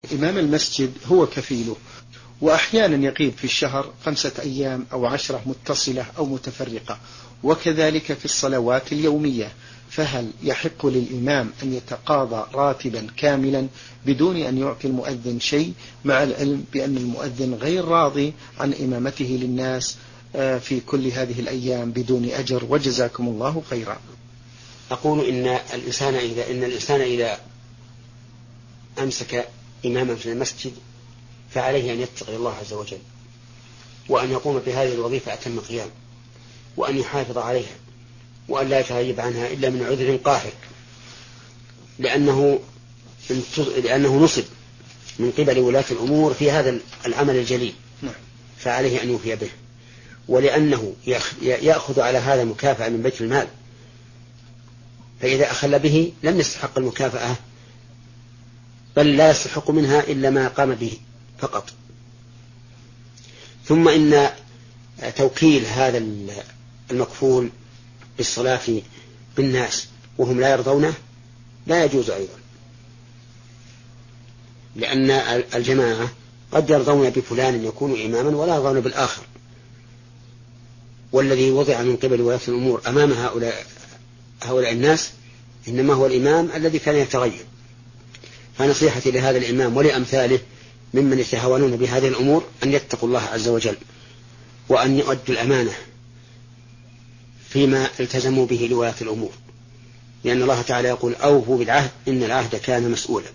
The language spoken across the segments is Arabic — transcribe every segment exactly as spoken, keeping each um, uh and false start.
إمام المسجد هو كفيله، وأحيانا يغيب في الشهر خمسة أيام أو عشرة متصلة أو متفرقة، وكذلك في الصلوات اليومية. فهل يحق للإمام أن يتقاضى راتبا كاملا بدون أن يعطي المؤذن شيء، مع العلم بأن المؤذن غير راضي عن إمامته للناس في كل هذه الأيام بدون أجر؟ وجزاكم الله خيرا. أقول إن الإنسان إذا إن الإنسان إذا أمسك إماما في المسجد فعليه أن يتقي الله عز وجل، وأن يقوم بهذه الوظيفة أتم قيام، وأن يحافظ عليها، وأن لا يتغيب عنها إلا من عذر قاهر، لأنه لأنه نصب من قبل ولاة الأمور في هذا العمل الجليل، فعليه أن يوفي به، ولأنه يأخذ على هذا مكافأة من بيت المال، فإذا أخل به لم يستحق المكافأة، بل لا يستحق منها إلا ما قام به فقط. ثم إن توكيل هذا المكفول بالصلاة بالناس وهم لا يرضونه لا يجوز أيضا، لأن الجماعة قد يرضون بفلان يكون إماما ولا يرضون بالآخر، والذي وضع من قبل ولاة الأمور أمام هؤلاء هؤلاء الناس إنما هو الإمام الذي كان يتغير. فنصيحتي لهذا الإمام ولأمثاله ممن يتهاونون بهذه الأمور أن يتقوا الله عز وجل، وأن يؤدوا الأمانة فيما التزموا به لولاة الأمور، لأن الله تعالى يقول أوفوا بالعهد إن العهد كان مسؤولا.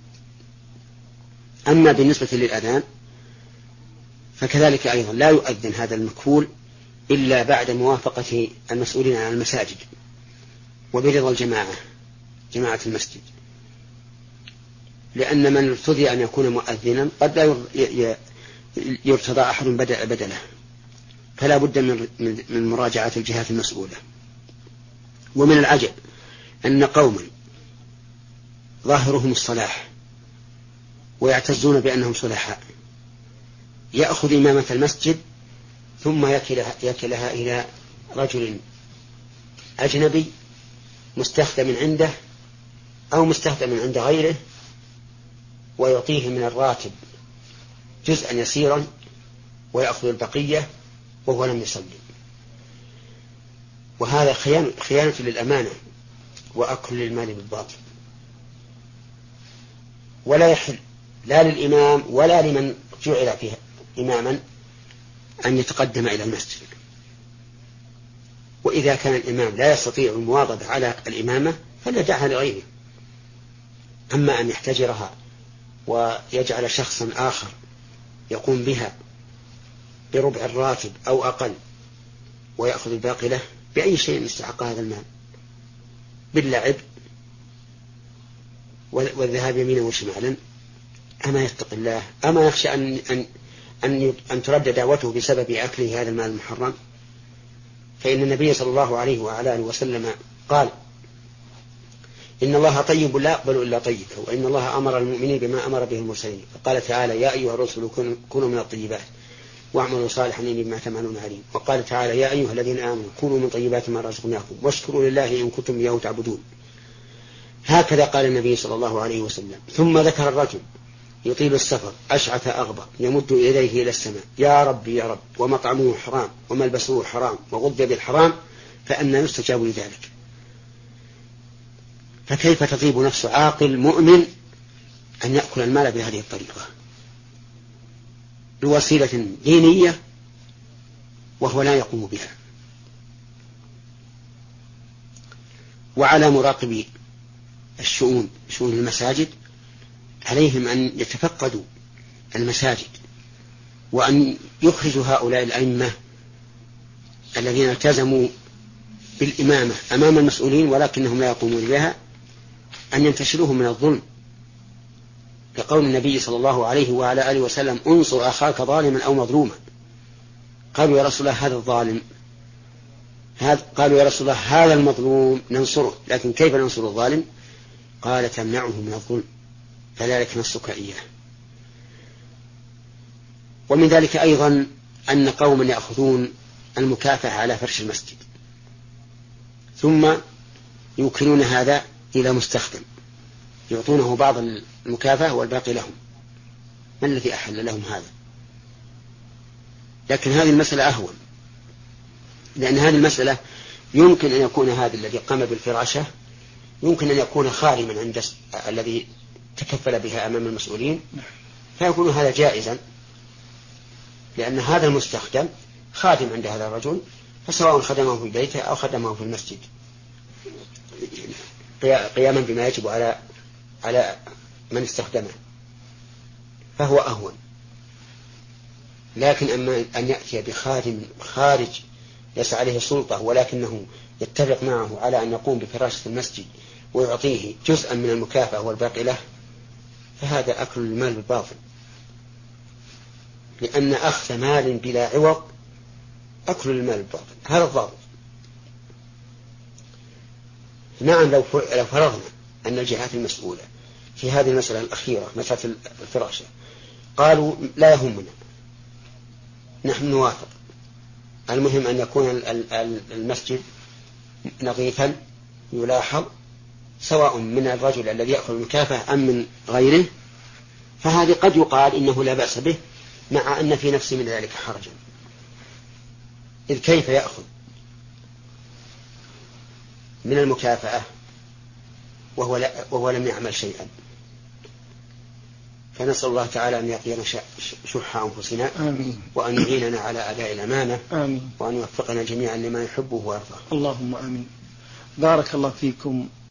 أما بالنسبة للأذان فكذلك أيضا لا يؤذن هذا المكفول إلا بعد موافقة المسؤولين عن المساجد وبرضا الجماعة جماعة المسجد، لأن من ارتضي أن يكون مؤذنا قد لا يرتضى أحد بدله، فلا بد من مراجعة الجهات المسؤولة. ومن العجب أن قوما ظاهرهم الصلاح ويعتزون بأنهم صلحاء يأخذ إمامة المسجد ثم يكلها, يكلها إلى رجل أجنبي مستخدم عنده أو مستخدم عند غيره، ويعطيه من الراتب جزءا يسيرا ويأخذ البقية وهو لم يصلي. وهذا خيانة للأمانة وأكل للمال بالباطل، ولا يحل لا للإمام ولا لمن جعل فيه إماما أن يتقدم إلى المسجد. وإذا كان الإمام لا يستطيع المواظبة على الإمامة فليدعها لغيره. أما أن يحتجرها ويجعل شخصا آخر يقوم بها بربع الراتب أو أقل ويأخذ الباقي له، بأي شيء يستحق هذا المال؟ باللعب والذهاب يمينا وشمالا. أما يتق الله؟ أما يخشى أن, أن, أن, أن ترد دعوته بسبب أكله هذا المال المحرم؟ فإن النبي صلى الله عليه وعلى آله وسلم قال إن الله طيب لا يقبل إلا طيبا، وإن الله أمر المؤمنين بما أمر به المرسلين، فقال تعالى يا أيها الرسل كونوا من الطيبات واعملوا صالحا إني بما تعملون عليم. وقال تعالى يا أيها الذين آمنوا كونوا من طيبات ما رزقناكم واشكروا لله إن كنتم إياه تعبدون. هكذا قال النبي صلى الله عليه وسلم. ثم ذكر الرجل يطيل السفر أشعث أغبر يمد يديه إلى السماء يا رب يا رب ومطعمه حرام وملبسه حرام وغذي بالحرام فأنى يستجاب لذلك. فكيف تطيب نفس عاقل مؤمن أن يأكل المال بهذه الطريقة بوسيلة دينية وهو لا يقوم بها؟ وعلى مراقبي الشؤون شؤون المساجد عليهم أن يتفقدوا المساجد وأن يخرجوا هؤلاء الأئمة الذين التزموا بالإمامة أمام المسؤولين ولكنهم لا يقومون بها، أن ينتشلوهم من الظلم، كقول النبي صلى الله عليه وعلى آله وسلم انصر أخاك ظالما أو مظلوما. قالوا يا رسول الله هذا الظالم، قالوا يا رسول الله هذا المظلوم ننصره، لكن كيف ننصر الظالم؟ قال تمنعه من الظلم فذلك نصك إياه. ومن ذلك أيضا أن قوما يأخذون المكافأة على فرش المسجد ثم يوكلون هذا إلى مستخدم يعطونه بعض المكافأة والباقي لهم، ما الذي أحل لهم هذا؟ لكن هذه المسألة أهون، لأن هذه المسألة يمكن أن يكون هذا الذي قام بالفراشة يمكن أن يكون خادما عند الذي تكفل بها أمام المسؤولين، فيكون هذا جائزا، لأن هذا المستخدم خادم عند هذا الرجل، فسواء خدمه في بيته أو خدمه في المسجد قياما بما يجب على على من استخدمه، فهو أهون. لكن أما أن يأتي بخادم خارج ليس عليه سلطة ولكنه يتفق معه على أن يقوم بفراشة المسجد ويعطيه جزءا من المكافأة والباقي له، فهذا أكل المال بالباطل، لأن أخذ مال بلا عوض أكل المال بالباطل، هذا الضابط. نعم، لو فرضنا أن الجهات المسؤولة في هذه المسألة الأخيرة مسألة الفراشة قالوا لا يهمنا، نحن نوافق، المهم أن يكون المسجد نظيفا يلاحظ سواء من الرجل الذي يأخذ المكافأة أم من غيره، فهذه قد يقال إنه لا بأس به، مع أن في نفسه من ذلك حرجا، إذ كيف يأخذ من المكافأة وهو, لا وهو لم يعمل شيئا؟ فنسأل الله تعالى أن يقينا شح أنفسنا، آمين. وأن يعيننا على أداء الأمانة، آمين. وأن يوفقنا جميعا لما يحبه ويرضاه. اللهم آمين. بارك الله فيكم.